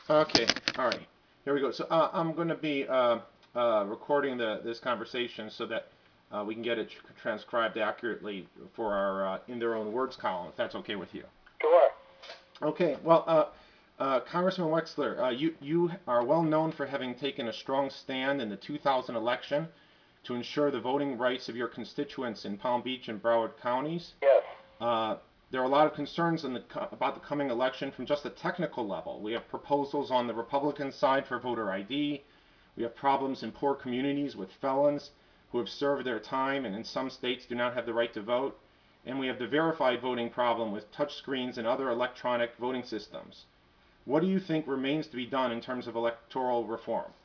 Okay, all right. Here we go. So I'm going to be recording this conversation so that we can get it transcribed accurately for our in their own words column, if that's okay with you. Sure. Okay. Well, Congressman Wexler, you are well known for having taken a strong stand in the 2000 election to ensure the voting rights of your constituents in Palm Beach and Broward counties. Yes. Uh, there are a lot of concerns about the coming election from just a technical level. We have proposals on the Republican side for voter ID. We have problems in poor communities with felons who have served their time and in some states do not have the right to vote. And we have the verified voting problem with touchscreens and other electronic voting systems. What do you think remains to be done in terms of electoral reform?